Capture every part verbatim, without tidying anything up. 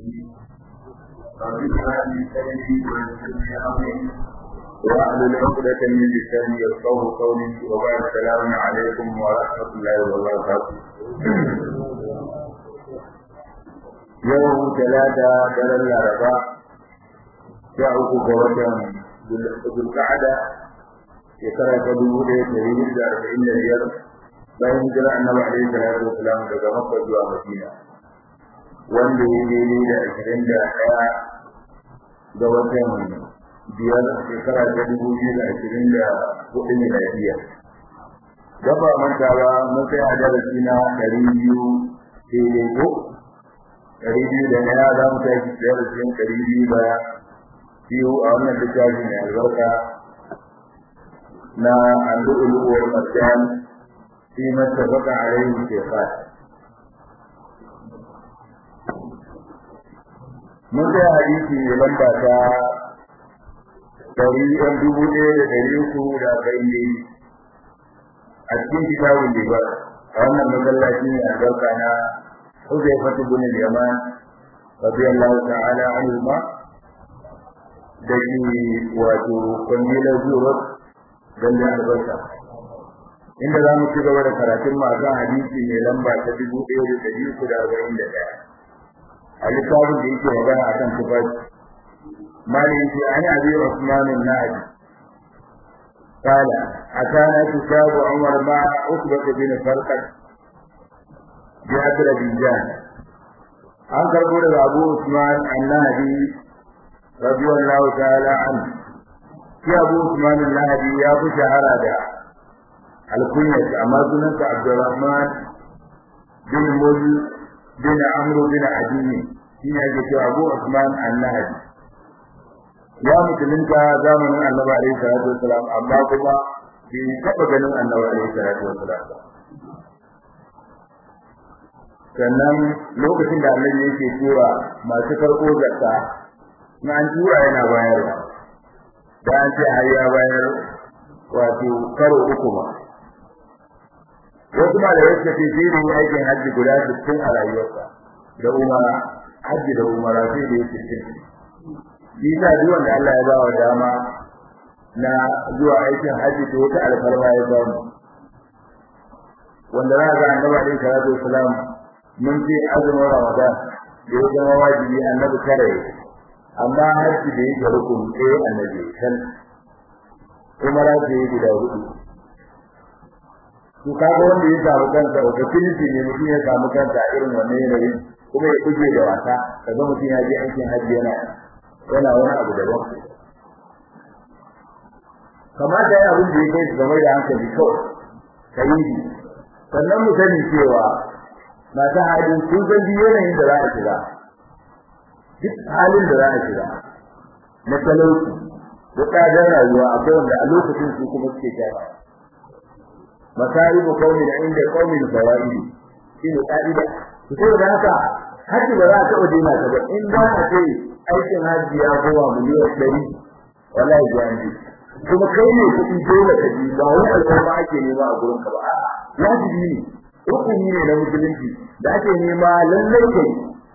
واحلل عقدة من لساني يفقهوا قولي وبعد السلام عليكم ورحمة الله وبركاته. يوم ثلاثة دلال الأربعاء جاءوا قوة بالقعدة يترى قدوه تريد أربعين ريال bayan hijira annabi alaihi salatu wasalam daga Makka zuwa Madina wanda ya daidai da ashirin da ɗaya ga watan biyar shekara ta dubu biyu da ashirin da hudu miladiya. Gaba manta ba mun kai a darasi na ɗari biyu daidai ko ɗari biyu da ɗaya za mu tashi darasin ɗari biyu da biyu a wannan littafi mai albarka na al-lu'lu' wal marjan فيما اتفق عليه الشيخان. من ذا حديثي لما تا طريقا دبوده لدريسه لأبعيني أتكين كتاب اللباس أولا مدلاتي أدركنا حذيفة بن اليمان رضي الله تعالى عنهما دجي واتو قنيل زورت جنجا البشر inda za mu ci gaba da karatun mu akan hadisi mai lamba ta dubu ɗaya da ɗari uku da arba'in da ɗaya a littafin da yake magana akan tufafi malin ce an abi Usman an-Nabi qala atana kitabu Umar ma Uqbah bin Farqad bi Adrabijan an karbo daga Abu Usman an-Nabi radiyallahu ta'ala anhu shi Abu Usman an-Nabi ya fi shahara da الكنية أما سنة عبد الرحمن بن مل بن عمرو بن عدي هنا يجي أبو عثمان النهدي يا مسلمك زمن النبي عليه الصلاة والسلام أما كما في سبب النبي عليه الصلاة والسلام sannan lokacin da Annabi yake tura masu karɓo zakka na an tura yana bayarwa da an ce har ya bayar wato karo uku ba wasu malamai suka ce sai ne aikin hajji guda sittin a rayuwarsa da umara hajji da umara sai da yake sittin shi sa duk wanda Allah ya ba wa dama na zuwa aikin hajji to wata alfarma ya samu wanda za ga annabi alaihi salatu wasalam mun ce azumin ramadan da ya zama wajibi annabi kare amma hajji da yake rukun sai annabi kan umara da yake da hudu to kaga wanda ya samu kansa opportunity ne mutum ya samu kansa irin wannan yanayi kuma ya kuje da wata kaga mutum ya je aikin hajji yana yana wani abu daban kamata ya abin da ya kai game da hankali kawai kai sannan mu sani cewa masu halin sun san yanayin da za a shiga duk halin da za a shiga na talauci da tsadar rayuwa akwai wanda a lokacin su kuma suke gyara masaribu qaumin inda qaumin fawaidi shine kaida to da haka haji ba za ka ode na ta ba in da ka ce aikin haji ya kowa miliyan ɗari wallahi jani kuma kai ne kudi dole ka ji ba wani alƙawari ake nema a gurin ka ba a'a wajibi ne hukumi ne na musulunci da ake nema lallai kai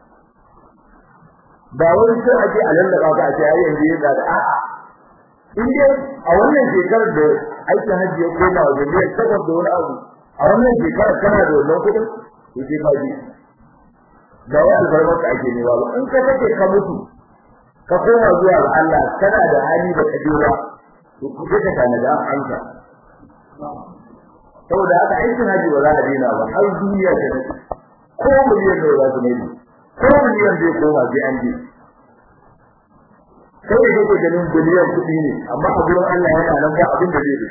ba wani sai ake alallaba ka ce ai yanzu ya da a'a in dai a wannan shekarar da aikin hajji ya koma wa jami'ar takwas da wani abu a wannan shekarar kana da wannan kudin to sai ka ji da wani albarka ake nema ba in ka kake ka mutu ka koma zuwa ga Allah kana da hali da kadira to ku kake kana da amsa saboda haka aikin hajji ba za a daina ba har duniya ta nake ko miliyan da za su mai ko miliyan zai koma sai an ji sai da yake ganin biliyan kudi ne amma a gurin Allah yana nan ba abin da zai yi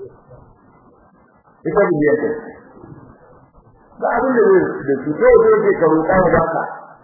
ita biliyan ce ba abin da zai da su sai da yake karo ka da ka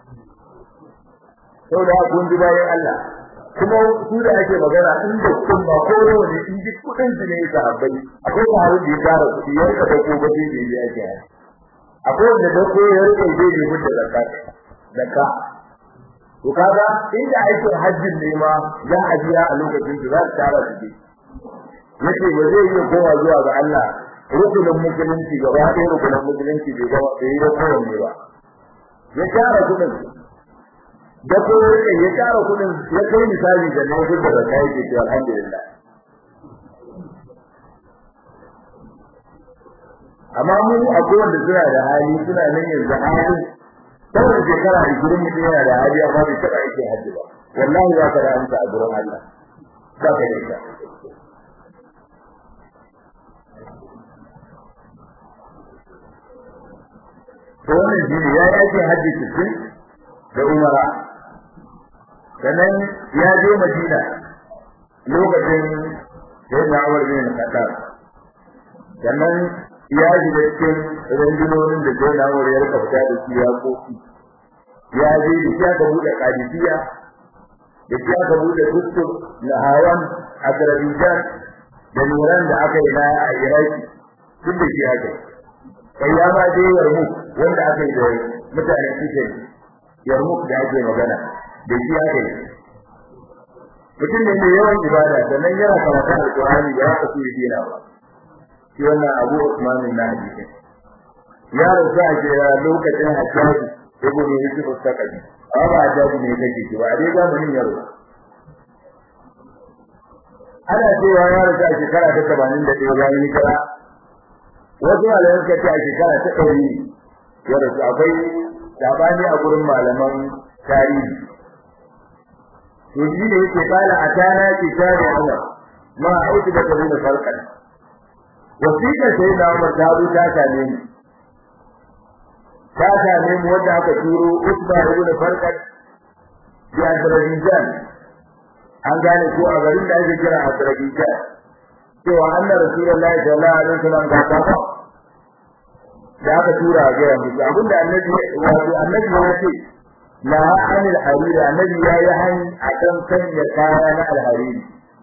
sau da kun ji bayan Allah kuma su da ake magana in da kun ba ko ne in ji kudin su ne ga abai akwai haru da ya fara kudi ya ka dauko ba sai da yake akwai wanda dauko ya rike zai yi mutu da zakka zakka to kaga inda aikin hajjin ne ma za a biya a lokacin da za ta tara su yace ba zai yi kowa zuwa ga Allah rukunin musulunci gaba ɗaya rukunin musulunci bai gaba bai yi kowanne ba ya tara kudin da ko ya tara kudin ya kai misali da ne da da kai ke alhamdulillah amma mu akwai wanda suna da hali suna nan yanzu hali saboda shekara ishirin mutum yana da hali amma bai taɓa yake hajji ba wallahi za ka da amsa a gurin Allah za ka da ita to wannan shi ya yake hajji cikin da umara sannan ya je Madina lokacin sai na Umar bin Khattab sannan ya ji da cikin rundunonin da sai na Umar ya rika fita da shi ya kofi ya je da shi aka buɗe Qadisiyya da shi aka buɗe Kustur na Hawan a Azerbaijan da Nuran da aka yi na Iraki duk da shi aka yi kai ya ma je Yarmouk wanda aka yi da mutanen Kishin Yarmouk da ake magana da shi aka yi mutum ne mai yawan ibada sannan yana karatun Alƙur'ani da aka fi dina ba shi wannan Abu Usman bin Nabi ya rasu a jira lokacin Hajjaji ibn Yusuf al-Saqafi amma Hajjaji ne kake shi ba dai ga mun yaro ana cewa ya rasu a shekara ta tamanin da ɗaya bayan hijira wasu malamai suka ce a shekara ta ɗari ya rasu akwai sabani a gurin malaman tarihi to shi ne yake kala a tana kitabi Allah ma auki da kabila farkan wasiƙa sai da Umar ta zo ta same ni ta same mu wanda aka turo Usba ibn Farqad ya Azerbaijan an gane ko a garin da ake kira Azerbaijan cewa annabi Rasulullahi sallallahu alaihi wasallam ga kafa da aka tura ga musu abinda annabi wato annabi ya ce la anil harir annabi ya yi hani akan sanya kaya na alhariri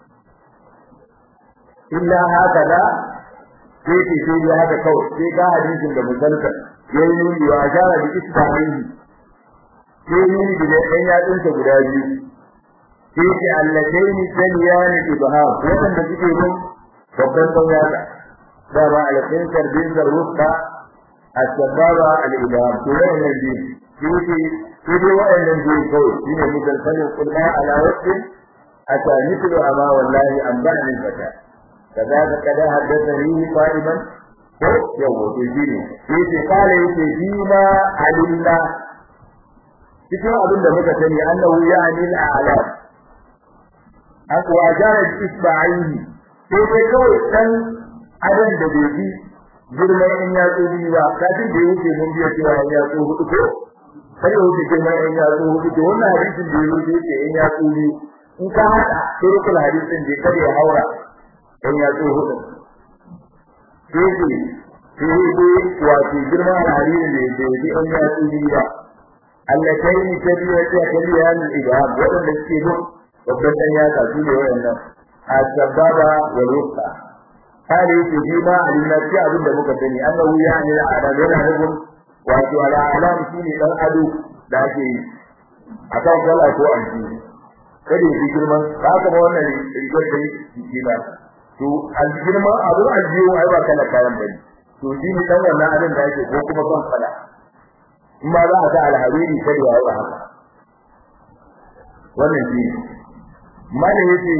illa haka da sai ce sai ya haka kawai sai ga hadisin da musalka yayi nuni wa ajara bi isbahihi sai nuni da ɗan yatsunsa guda biyu sai ce allataini saniyan ibham wanda suke mun babban sauya da ba alƙin karbin zarruka asbaba al-ibham to wannan ne sai sai wa'annan dai kawai shine musalsalin kulma ala waqti ata mithlu ama wallahi an ba'ni fata kaza kada haddathani qa'iman ko yawo to shine sai kale yake bima alinna cikin abin da muka sani annahu ya'ni al-a'lam aku ajara isba'ihi sai sai kawai dan adan da bai girman in ya tsobi ba kafin da yake mun biya cewa ya tso hudu ko sai wuce girman in ya tso hudu to wannan hadisin da yake yake in ya tsobi in ka hada turkul hadisin da kare ya haura in ya tso hudu sai sai sai wato girman hadisin da yake in ya tsobi ba Allah kai ni tabiya ta kariya ni ibad wadanda suke don babban dan ya ka su ne wayannan asbaba wa ruqa hali yake ma alillahi abin da muka sani annahu ya'ni ala dalilin wato ala alam shine dan ado da ake yi akan kala ko anji kada yi girman haka ba wannan rigar da yake ba to aljirma abu aljiyo ai ba kala kayan bane to shine dan wannan abin da yake ko kuma ban kala in ma za a ga alhariri kada ya yi haka wannan shi mana yake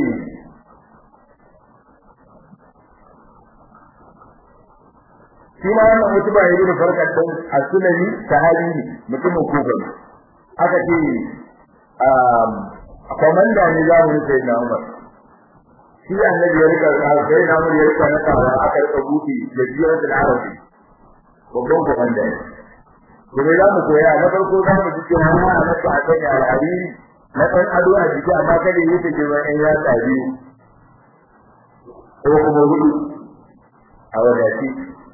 shi ma wannan mutum ba yayi da farkar dan as-sunani sahabi mutumin kufa aka ce um komanda ne za mu sai na Umar shi annabi ya rika sai na Umar ya rika na tawa aka rika buti da jiyar da Arabi babban komanda ne kuma za mu koya na farko za mu ji cewa ma na ta kan al-hadisi na dan ado a jiki amma kada yi ta girman ɗan ya tsabi ko kuma hudu a wadati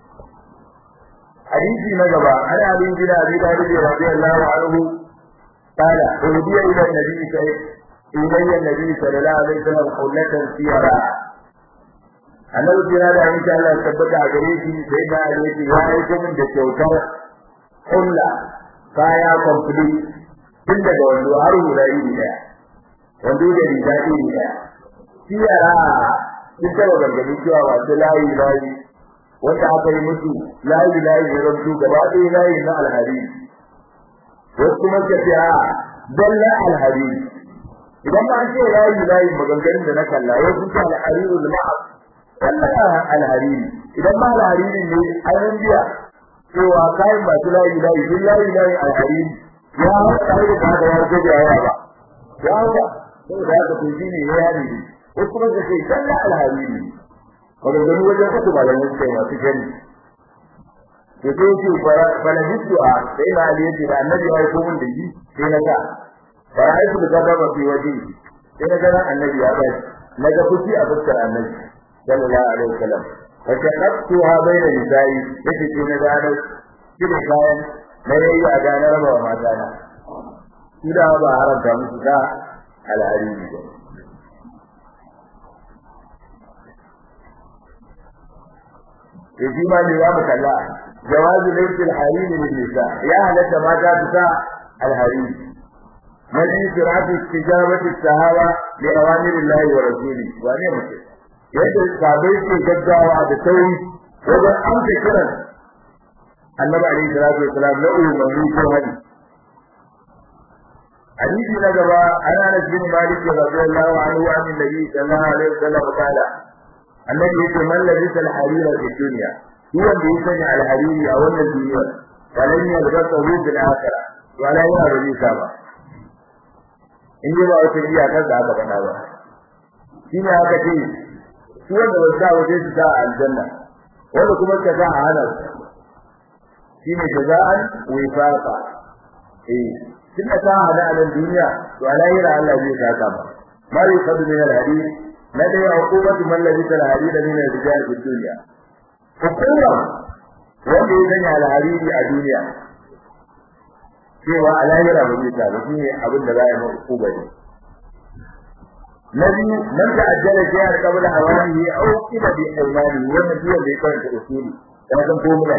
hadisi na gaba ana abin gida abi da rabbi radiyallahu anhu qala udiya ila nabi sai ilayya nabi sallallahu alaihi wasallam qullatan siyara annabi jira da insha Allah tabbata a gare shi sai da yake ya aika min da kyautar kulla kaya complete tun daga wando har hulayi ne wando da riga ne siyara ita da gargadi cewa wato layi layi wanda aka yi musu layi layi ne rantu gaba ɗaya layi na alhari wasu kuma ke fiya dalla al-harir idan ba ce layi layi maganganun da na kalla yau kuka al-harirul ma'ab dalla al-harir idan ba al-harir ne ayyun biya cewa kai ba su layi layi billahi layi al-harir ya kai da ga ya gobe ya ba ya ba sai da ka tuji ne ya yi ko kuma da sai dalla al-harir maganganu wajen uku malamin sai masu gani to sai ce fara hiddu'a sai na ali yace da annabi ya ko mun da shi sai na ga fara aiku da gaba fi waje sai na ga annabi ya ba na ga fushi a fuskar annabi sallallahu alaihi wasallam wa shaqaqtuha bayna nisa'i yace sai na ga kida kayan na yayi a ganar raba mata na kida ba haramta musu da al'ari ba yaji ma ne ya mutalla jawazu laysa al-harim lin-nisa ya halatta mata su sa al-harim nabi siratu istijabati as-sahaba li awamir Allah wa rasuli wa ne muke yadda sabai ke gaggawa da sauri wajen amsa kiran annabi alayhi salatu wasalam na umarni ko hadi hadisi na gaba ana Anas bin Malik radiyallahu anhu an nabi sallallahu alaihi wasallam qala annabi yake man labisa al-harira fi dunya huwa da yake al-hariri a wannan duniya walan yalbasa hu bil akhirah wala yara ka ba in ji ba wata iyakar da aka faɗa ba shine aka ce su wanda ba sa waje su ta aljanna wanda kuma ka sa a halar shine jaza'an wifaqa eh kin ta hada a duniya to alayra Allah zai saka ba ma yuqadu min al-hadith ladai uqubatu man labisa al-harira min ar-rijal fi dunya hukuma wanda ya sanya al-hariri a duniya cewa alayra ba zai ta ba shine abin da za a yi hukuma ne nabi man ta'ajjala shay'an qabla awanihi aw qila bi imani wannan biyan da yake da usuli da kan formula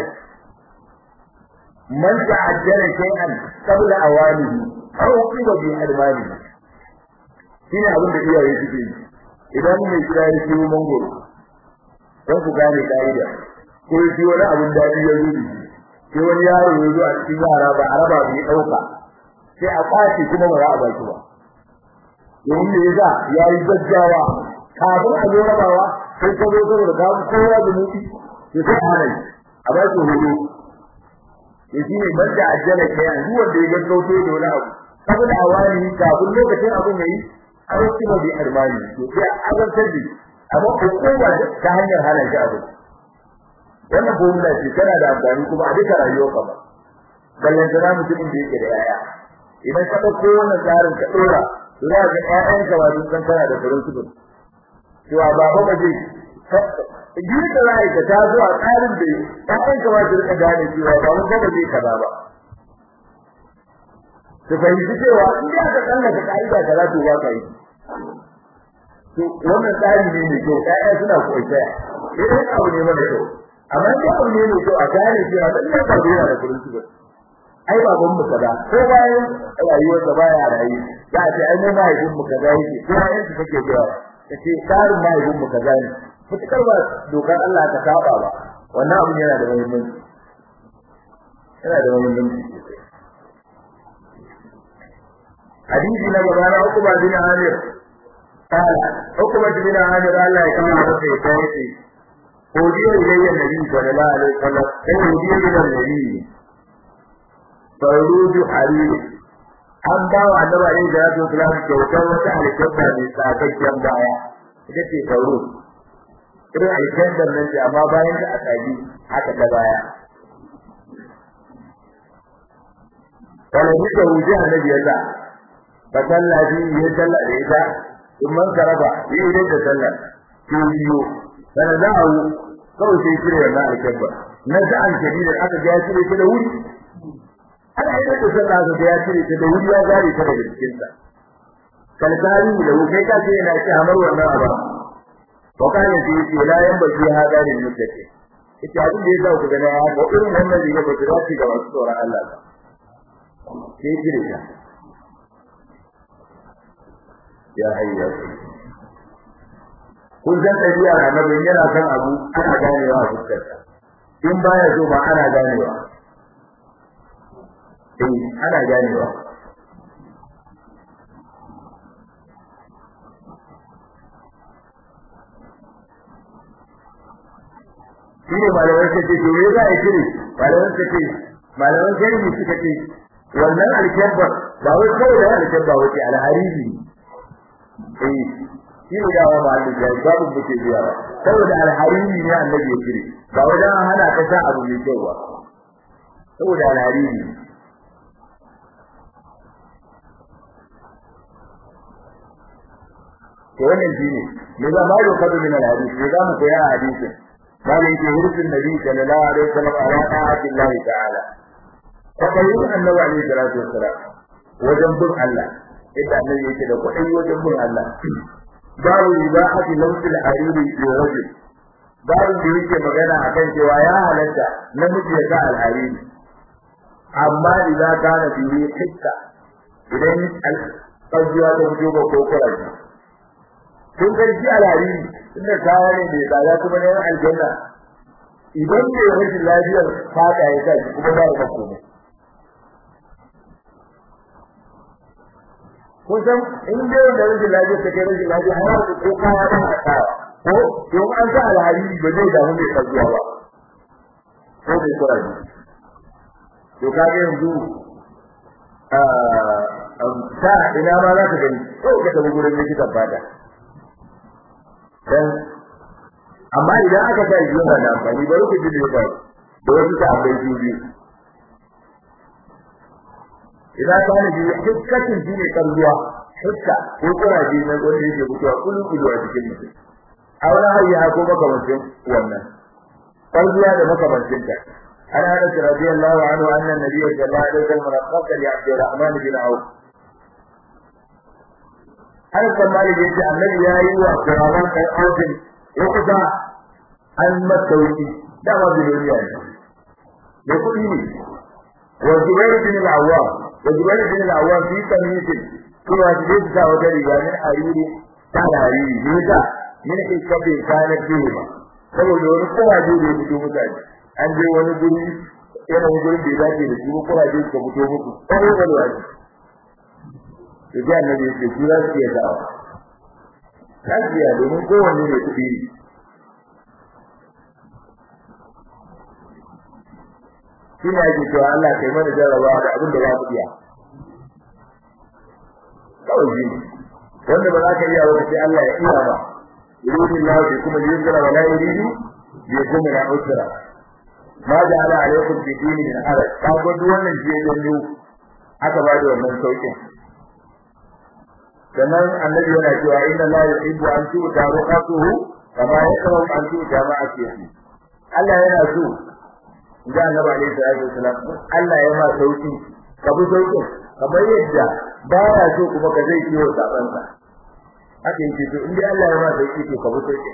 man ta'ajjala shay'an qabla awanihi aw qila bi imani shine abin da iyaye suke yi idan mai kira ya ciwo mangoro don ku gane kaida ko shi wani abin da ya yi sai wani yaro ya zo a cikin yara ba araba bai dauka sai a kwashi kuma ba za a baki ba domin da yasa ya yi gaggawa kafin a zo rabawa sai ka zo saboda ka kowa da mutu sai sai a rai a ba shi hudu ya shi ne banda ajjala ke yan duk wanda ya gaggauto da wani abu saboda awani kafin lokacin abin yayi an kuma bi armani to sai a azantar da amma hukuma ta hanyar hana shi abu wannan bomba ce tana da amfani kuma a duka rayuwar ka ba ballan da mutumin da yake da yaya idan ka dauko wannan tsarin ka dora to za ka ƴaƴanka ba sun san kana da farin ciki cewa baba ba zai gidi da rai ka ta zuwa tsarin da ƴaƴanka ba su rika gane cewa ba mun ba zai kaza ba to fahimci cewa in da ka tsallaka kaida da za to ba ka yi to wannan tsari ne ne to ƴaƴa suna koyi idan abu ne mai kyau amma ko abu ne mai kyau a gane cewa dan da ba da farin ciki ai baban mu kaza ko bayan rayuwar da baya rayi ya ce ai mu mai gun mu kaza yake ko ai su kake cewa kace tsarin mai gun mu kaza ne fitakar ba dokar Allah ta saba ba wannan abu yana da muhimmanci yana da muhimmanci hadisi na gaba na Uqba bin Amir qala Uqba bin Amir Allah ya kama masa ya tace ko diya ilayya nabi sallallahu alaihi wasallam ko diya ila nabi farudu harir an ba wa annabi alaihi salatu wasallam kyautar wata alƙabba ne tsakakken baya ita ce faru irin alƙabbar nan ce amma bayan da aka yi haka ta baya wala ni da wuce annabi ya sa fa sallaji ya salla da ita in man karaba yi idan da sallar ki biyo dan da hu kawai sai kire wannan alƙabba na da an kadi da aka ga shi da wuri ana yi da sallah da ya cire ta da wuri ya gare ta daga cikin sa kalkari da wuce ka ce yana ci amar wannan aba to kana ji ce la yan baki ha gare ne take ita abin da yasa ku ga na ko irin wannan da ba ta ci ga wasu tsoron Allah ba sai jire ta ya hayya kun san tabiya annabi yana kan abu ana ganewa a fuskar sa in baya zo ba ana ganewa eh ana ganewa shine malaman suka ce to me za a kire malaman suka ce malaman gari suka ce wannan alkebba ba wai kawai da alkebba wace alhariri eh shine da wa mallan da babu muke biya saboda alhariri ne annabi ya kire ba wajen hana ka sa abu mai kyau ba saboda alhariri to wannan shine me za ma yau kadu min alhadith me za mu koya a hadisin malai ke hurfin nabi sallallahu alaihi wasallam ala ta'ati Allah ta'ala fadayin annabi alaihi salatu wassalam wajen bin Allah idan annabi yake da kudi wajen bin Allah babu ibahati lawsil hariri li rajul babu da yake magana akan cewa ya halatta namiji ya ga alhariri amma idan kana bihi hikka idan al-qadiya da mutuba ko kuraji kun ga shi alhariri inda kaya ne da tsada kuma ne aljanna idan ne rashin lafiyar fata ya sa kuma ba ya komai kun san in dai da rashin lafiyar take rashin lafiya har da ko kaya da haka ko don an sa alhariri ba zai damu mai kazuwa ba ko bai kuraji to kage yanzu a ta ina ma za ka gani ko ka tafi gurin likitan fata dan amma idan aka sa yi yana da amfani bari ku ji da da wasu ta abai biyu idan ka ne hikkatin shi ne kalluwa hikka ko kuraje na wanda yake mutuwa kullu kullu a cikin mutum aure hayya ko makamancin wannan kalluwa da makamancin ta ana da radiyallahu anhu anna nabiyyu sallallahu alaihi wasallam raqqasa li Abdurrahman bin Auf har kamar yadda annabi yayi wa Abdurrahman kai aukin lokuta an masauki da ba duniya ne da kudi ne wa Zubair bin al-Awwam wa Zubair bin al-Awwam fi kamiti kuma da da wata riga ne hariri ta hariri ne da min hikabe kana cewa saboda wani kowaje da yake mutane an je wani guri yana wani guri da yake da shi kowaje ka fito muku sai wani wani da annabi yake kira shi ya dawo lafiya domin kowanne ne kudi shi ne ake cewa Allah kai mana jarraba da abin da za mu iya kawai shi wanda ba za ka iya wani sai Allah ya iya ba yuridu Allah bi kuma yusra wa la yuridu bi kuma la usra ma ja'ala alaykum fi dini min haraj ka ga duk wannan jiya ne aka ba da wannan saukin sannan annabi yana cewa inna la yuhibbu an tu'ta ruqatuhu kama yakrahu an tu'ta ma'asiyati Allah yana so da annabi alayhi salatu wasalam Allah ya ma sauki ka bi sauki kamar yadda ba ya so kuma ka zai kiyo sabansa haka yake to inda Allah ya ma sauki to ka bi sauki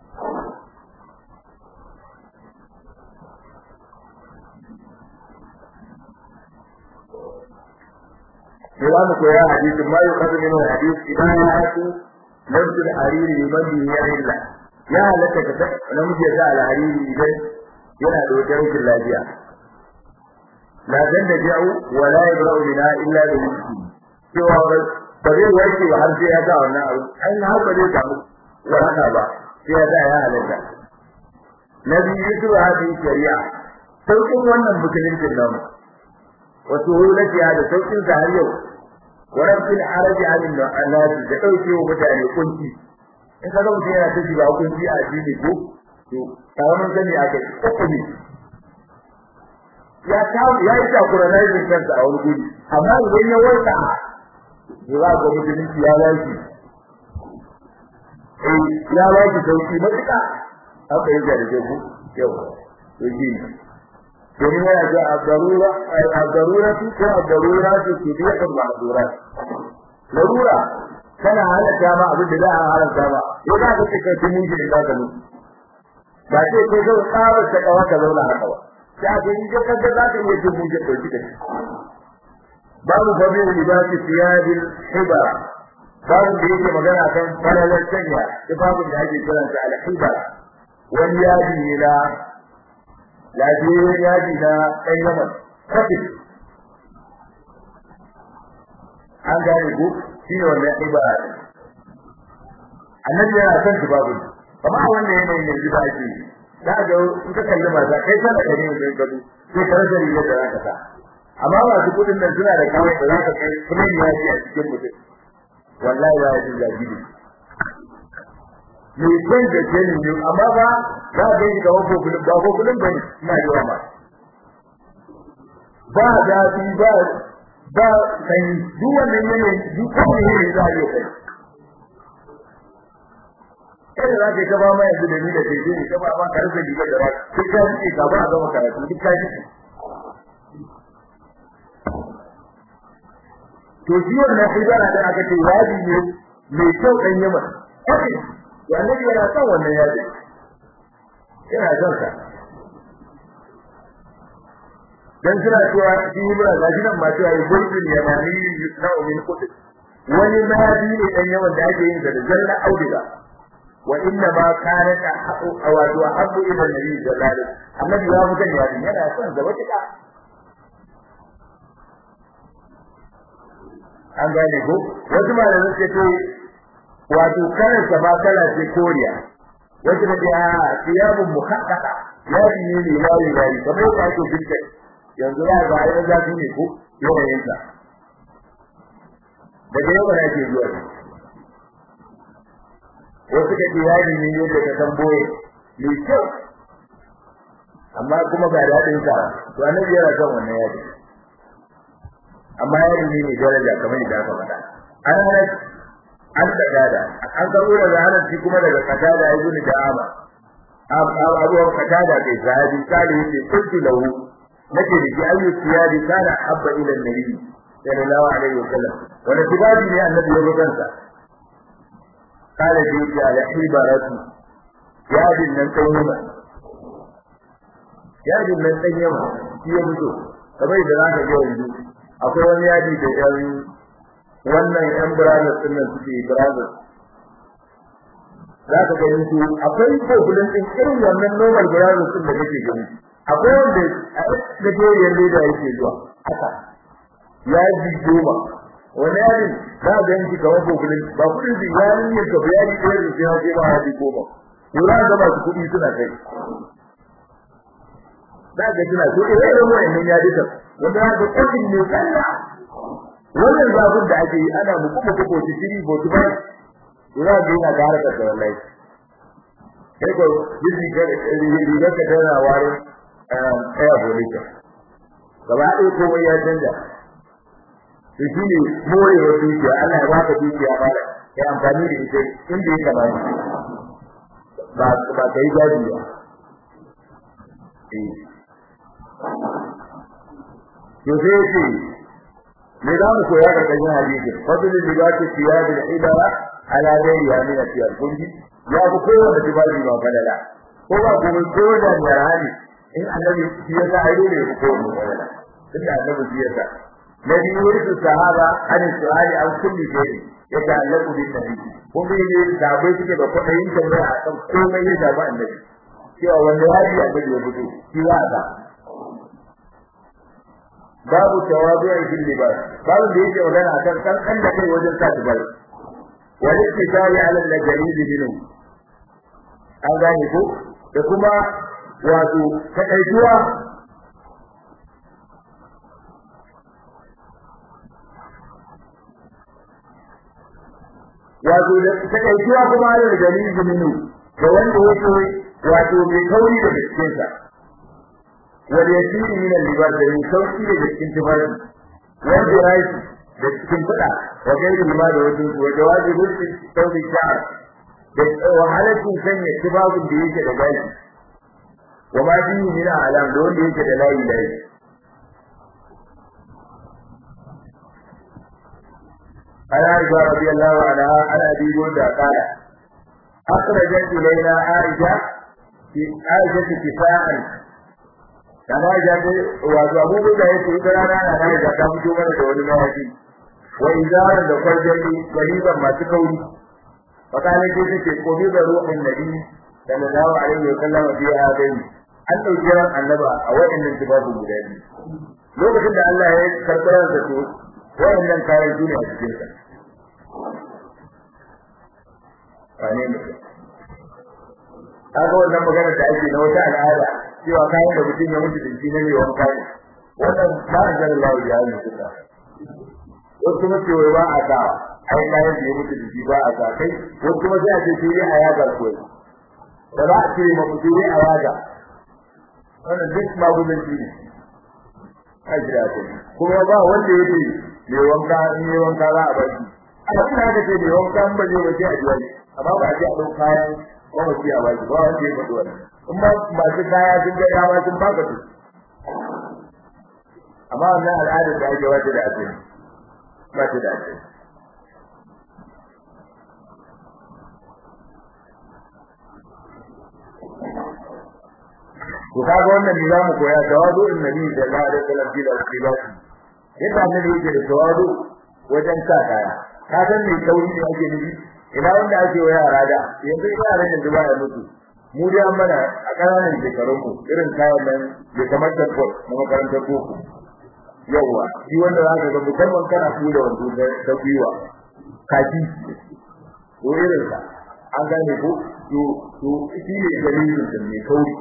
Dalam koya hadis mai kata min hadis idan aku nafsul hariri liman bihi illa ya halaka ka namiji ya al hariri idan yana da wata rikin lafiya la dan da ja'u wa la yabra'u lana illa bi rizqi cewa ba zai warke ba har sai ya ga wannan abu an haka zai samu waraka ba sai ya ga ya halaka nabi yusuf hadin shari'a saukin wannan mutumin namu wato hulati da saukin sa har yau warabbil arabi alin nas da dauke wa mutane kunci in ka ga mutum yana ta shiga kunci a addini ko to tawon sani akai kokumi ya ta ya yi ta Qur'ani kansa a wani guri amma idan ya warka ya ga mutum ya lafi eh ya lafi sauki matuka haka yake da ku yau to ji domin yana da darura a darura su ko a darura su ke biya kan ma'dura darura kana halaka ma abin da za a halaka ba ko za ka cika tumin shi da ka mutu ba sai ko ga tsara ta kawa ka zauna haka ba sai ga in ka kaga za ka yi tumin shi da kike babu fadil libasi siyabil hiba babu da yake magana kan falalar sanya babu da ake kiranta al-hiba wani yadi ila lafiyar yaji na ɗan yaman kafin an gane ku shi ne wannan ibada annabi yana son babu amma wannan yanayin yanzu ba ake da ga in ka kalli mata kai sana da ne mai gado sai ka rasa rigar da zaka sa amma masu kudin nan suna da kawai da zaka kai kullun ya ji a cikin mutum wallahi ya ji jajibi ne sai da jini ne amma ba za ka yi ga wako kullun ba ko kullun bane ina ji wa ma ba da ba ba sai duk wannan ne duk wani ne za a yi kai kai za ka gaba mai yanzu da ni da kai ne gaba ma ka rasa diga da ra sai ka ji ka ba a gama karatu duk ka ji to shi wannan ibara da aka ce waji ne mai kyau dan yamma kai to annabi yana son wannan yaji yana son sa dan suna cewa shi ibara da shi nan ma cewa gurbin yamani yusna'u min qutb wani mahadi ne dan yawan da ake yin da zalla auduga wa inna ma kanat awadu ahabbu ila nabi sallallahu alaihi wasallam annabi ya mutan ya yana son da wata an gane ko wasu malamai suke ce wato kalar sa ba kala ce koriya wasu da ya siyabun muhaqqaqa ya yi ne yayi yayi kamar ka ce dinka yanzu ya ga ai da ne ko yayin sa daga yau ne ke zuwa wasu ka ce yayi ne ne da kan boye ne kyau amma kuma ga dadin sa to annabi yana son wannan yayi amma yayi ne ne daraja kamar da aka faɗa an an da an gabo da zaharar shi kuma daga kadada ya gudu da ama abubuwan kadada kai sahabi kale yake kuntu lahu nake da shi ayyu siyadi kana habba ila nabi sallallahu alaihi wasallam wala tibabi ne annabi ya rubuta kale ji ya al-hibaratu ya din nan tanyama ya din nan tanyama shi ya mutu kamar da zaka ga yanzu akwai wani yadi da yan wannan yan brothers din nan suke brothers zaka ga yanzu akwai problem din irin wannan normal brothers din da kake gani akwai wanda da ke yalle da yake zuwa haka ya ji goma wani yadi za ga yanzu kamar problem ba kudin da yayin ne ka bayani ko da ya je ba ya ji goma kula da ba su kudi suna kai da ga kina so irin wannan yadi ta wanda da kudin ne kalla wannan zabun da ake yi ana muku muku ko shiri ko tuba ina ga ina da harkar da wallahi kai ko jiji ga riga ka tana warin eh eh bolita gaba ɗaya ko ya canja to shine more wa dukiya Allah ya baka dukiya ba kai amfani da ita inda ya kamata ba ba kai gadi ba eh to sai me za mu koya ga kan hadisi fadlul libati siyad al-ibara ala dai ya min siyad kundi ya ku ko da tibali ba kadala ko ba ku ko da yarani in annabi ya sa ayo ne ko mu kadala tunda annabi ya sa nabi yuridu sahaba an su'ali an kulli shay ya ta'allaqu bin nabi ko bi ne da bai kike da kudayin tambaya akan komai ya zaba annabi cewa wanda ya yi annabi ya fito shi wa da babu tawadu'i fil libas babu da yake magana akan kankan da kai wajen sa tubai wani tsari ala al-jalid binu an gane ko da kuma wato takaituwa wato da takaituwa kuma ala al-jalid binu da wanda yake wato mai kauri da cikin sa واليسير من اللباس الذي يسوي لكن تبادل والجرايس لكن فدا وغير ما وجود وجواز لبس ثوب الشعر وحالة سنة اتباع بيك دجاج وما فيه من علام دون بيك دلاي لاي عن عائشة رضي الله عنها عن أبي بردة قال أخرجت إلينا عائشة في عائشة كفاء kana jabe wato abubuwa da yake idan rana na da ta fito mana da wani mawaki wa izaran da farjani gariban masu kauri fakane ce take komi da ruhin nabi sallallahu alaihi wa sallam bi hadin an dauki ran annaba a wayannan tibabu guda biyu lokacin da Allah ya karɓar da su wayannan kayan duniya a cikin sa wane ne kaga wannan magana da ake na wata al'ada cewa kayan da mutum ya mutu da shi ne wanka ne wannan ba a zara lawo ya yi kuka wasu kuma ce wai ba a sa ai kayan da ya mutu da shi ba a sa kai wasu kuma sai a ce shi a yaga ko da za a cire ma mutum a yaga wannan duk magudan shi ne a jira ko kuma ba wanda yake mai wanka in yi wanka za a baki a cikin haka ce mai wanka in ba zai ba sai a jiya ne amma ba a ce a ɗau kayan kuma shi a baki ba wanda ya faɗi wannan in ba masu kaya sun ga dama sun baka su amma wannan al'adar da ake wata da ake ba ta da ake to kaga wannan ne zamu koya tawadu annabi sallallahu alaihi wasallam da al-qibati yadda annabi yake da tawadu wajen sa kaya ka san me tauri ne ake nufi ina wanda ake wa yara da yanzu yaran yanzu ba ya mutu mu da mana a kananan shekarun mu irin kayan nan da kamar da ko na makarantar boko yawa shi wanda zaka ga musamman kana kula wanda da biwa kaji ko irin ka an gane ko to to shi ne dalilin da ne kauri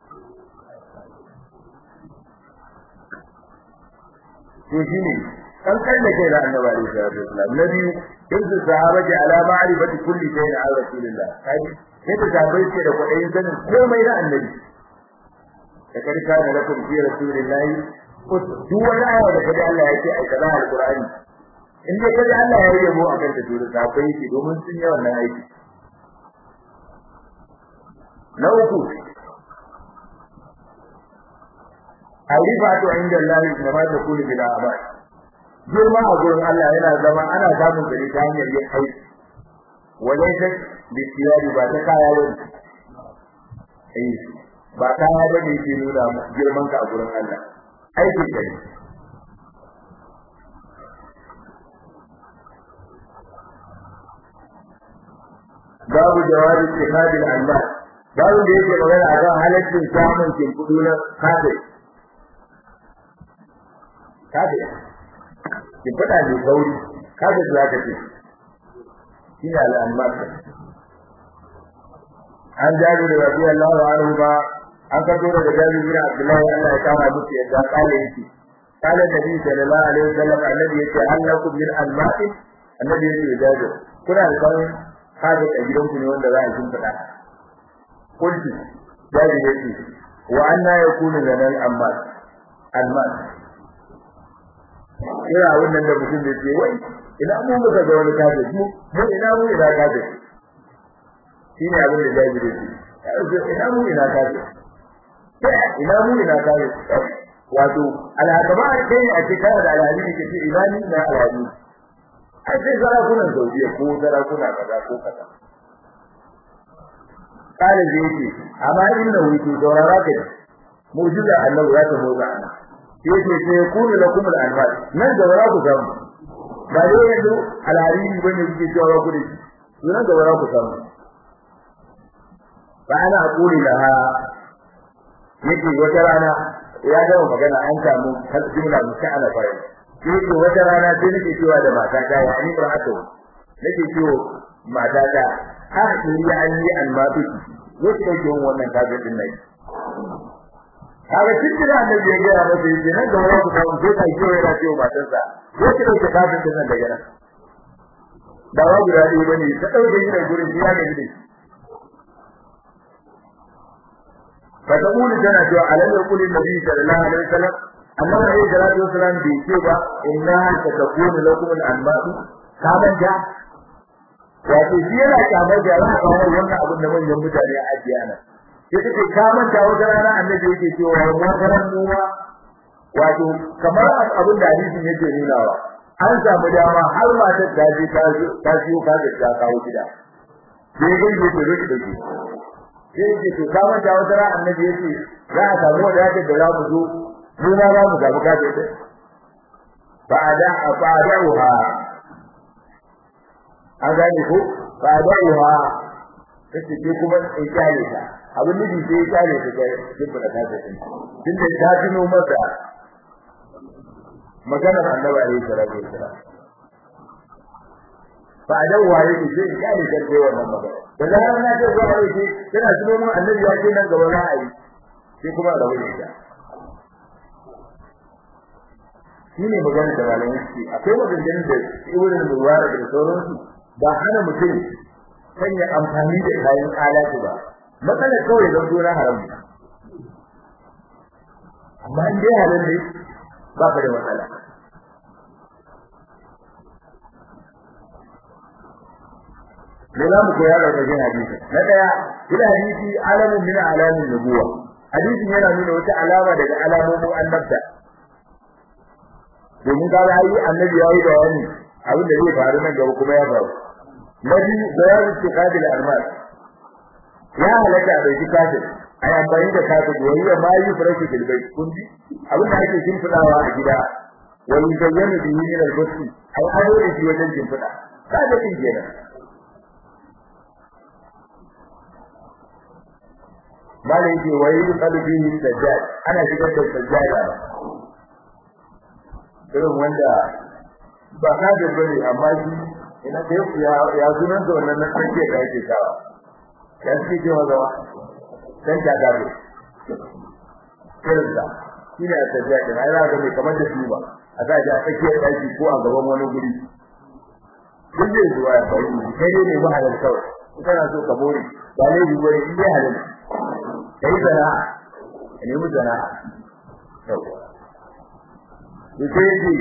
to shi ne kan kan da kai da annabi sallallahu alaihi wasallam nabi yanzu sahabati ala ma'rifati kulli shay'in ala rasulillah kai sai da sahabbai ce da kudayin sanin komai da annabi da karka da lakum fi rasulillah duk wani aya da kaji Allah ya ce ai kaza alqur'ani in dai kaji Allah ya yi yabo akan ta dole sahabbai ce domin sun yi wannan aiki na uku arifatu inda Allah inna ma takunu bil a'mal girma a gurin Allah yana zama ana samun gari ta hanyar yin aiki walaysa bi tiyari ba ta kaya ba eh ba kaya ba ne ke nuna girman ka a gurin Allah aiki kai babu jawabi ihadil almas babu da yake magana akan halaccin samun kinkudu na kafir kafir ki fada ne gauri kafir za ka ce shine al-almas an jabi da radiyallahu anhu ba an ka dora da jabi bin Abdullahi Allah ya kama musu yadda kale yake kale nabi sallallahu alaihi wasallam annabi yake annakum min al-mas annabi yake jabi kuna da kan hada a gidanku ne wanda za a kin fada kulli jabi yake wa anna yakunu lana al-almas almas ira wannan da mutum da ce wai ina mu muka ga wani kaje mu mu ina mu ina kaje shine abin da jabi yake ina mu ina kaje ina mu ina kaje wato alhakama kai a cikin da alhali ke ce imani na alhali ai sai sarakunan Saudiya ko sarakuna kaza ko kaza kale yake amma inda wuce saurara kai mu'jiza Allah ya ta moza ana yake sai kullu lakum al-anfal nan da wara ku samu ba dai yanzu alhali bane kuke cewa ku dai nan da wara ku samu ba ana akuri laha yake wata rana ya gama magana an samu jumla muta'ala fa'il yake wata rana sai nake cewa da matata ya ni baratu nake cewa matata har in ya an yi almatu yake da yin wannan kaga din nan kaga cikin da annabi ya ga masa yake nan da wani ku samu sai kai cewa yana cewa matarsa yake da kaga din nan daga nan ba wa guda ɗaya bane ta dauke shi da gurin ya ga shi فتقول جنة على يقول النبي صلى الله عليه وسلم أنه عليه الصلاة والسلام بيكيبا إنها ستكون لكم الأنباء كما جاء وتسيرا كما جاء وقال وانا أبو النمان يمتع لي أجيانا يتكي كما جاء وقالنا النبي يكي وقال نوما wato kamar abin da hadisin yake nunawa an samu dama har matar ta je ta siyo kaga ta kawo gida sai ga yake da rike dake sai yake to kamar da wata ran annabi yake za a samu wadatar da za mu zo mu ma za mu samu kaga ita ba'da afadauha an gane ko fadauha kace ke kuma in kare ta abin da yake kare ta kai kin fada ta ce din da ta tuno masa maganar annabi alaihi salatu wassalam fadauha yake sai kare ta kai wannan magana da zarar na ce zuwa yau ce yana tuno mun annabi ya ce nan gaba za a yi sai kuma rabu da ita shi ne magana da malamai ce akwai maganganun da irin muwara da sauransu ba hana mutum sanya amfani da kayan alatu ba matsalar kawai zan zo na haram amma in dai halin ne ba ka da matsala me za mu koya daga cikin hadisi na daya ila hadisi alamun min alamin nubuwa hadisin yana nuna wata alama daga alamomin annabta domin ga ayi annabi yayi bayani abin da zai faru nan gaba kuma ya faru nabi bayanin tiqadil armal ya halaka da tiqadil ai amfani da kafin wani ma yi farashi bilbai kun ji abin da ake shimfidawa a gida wani zayyana bihi min al-busti ai ado da shi wajen shimfida kaga kin kenan malai ce wai qalbi sajjad ana shigar da sajjada irin wanda ba ka da bane amma shi ina da ya ya sunan da wannan nan take da yake sawa ya ce ce wa gawa dan ta gabe kirda shi ne sajjada ai ra ga mai kamar da shi ba a ga ja take da shi ko a gaban wani guri duk zai zuwa ya faru kai ne ba halal kawai kana so ka bore ba ne ruwa ne dai halal kai zana ne mu zana yau yake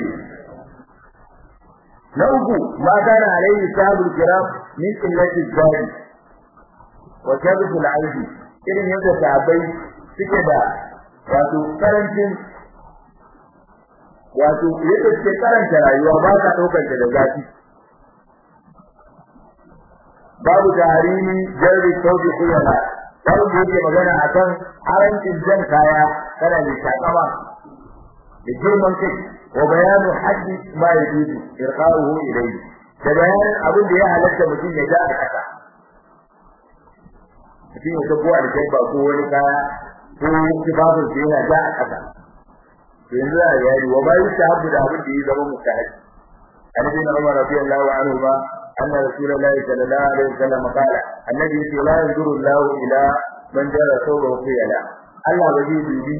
na uku ma kana alaihi sahabul kiram min illati zari wa kabul aidi irin yadda sahabbai suke da wato karancin wato yadda suke karanta rayuwa ba ka daukar da zafi babu tahrimi jarri tawbi khuyala babu yake magana akan harancin jan kaya kana da takama da girman kai wa bayanu haddi ma yajuzu irqahu ilayhi da bayanin abin da ya halatta mutum ya ga a kasa mutum ya tabo da kai ba ko wani kaya ko kibabun da yana ga a kasa yanzu ya yi wa bayu sahabu da abin da ya zama mutahaji annabi Umar radiyallahu anhu ba anna rasulullahi sallallahu alaihi wasallam qala annabi la yanzuru Allahu ila man jara sawba qiyala Allah ba zai dubi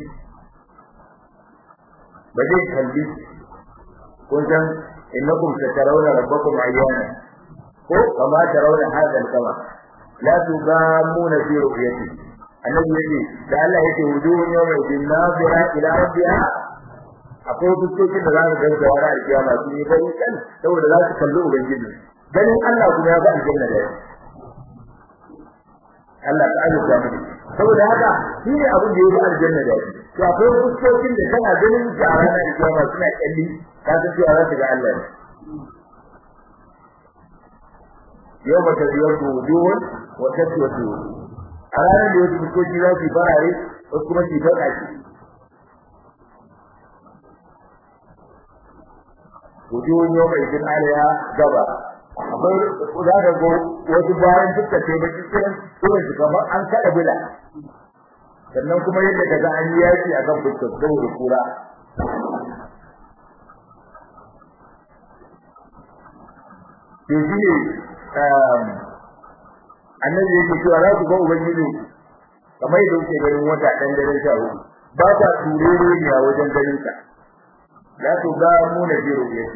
ba zai kalli kun san innakum satarawna rabbakum ayyana ko kama tarawna hada al-kama la tugamuna fi ru'yati annabi yake da Allah yake wujuhun yawma idin nazira ila rabbiha akwai dukkan da za su ga wani alkiyama sun yi gani kan saboda za su kalli ubangiji ganin Allah kuma ya ga aljanna da Allah ta azuka mu saboda haka shi ne abin da ya ga aljanna da shi to akwai dukkan da kana ganin shi a ranar alkiyama suna kalli ka san cewa za su ga Allah ne yau ba ta biyar da wujuhun wa taswatu a ranar da wasu dukkan za su farare wasu kuma su baka shi wujuhun yau mai jin alaya gaba akwai za ka go wasu bayan duka ce ba cikin irin su kamar an kada bila sannan kuma yadda kaga an yi yaki akan fuskar saboda kura to shi ne annabi yake cewa za ku ga ubangiji kamar yadda kuke ganin wata dan daren sha hudu ba ta turere ne a wajen ganin ka la to ga mu na biro yake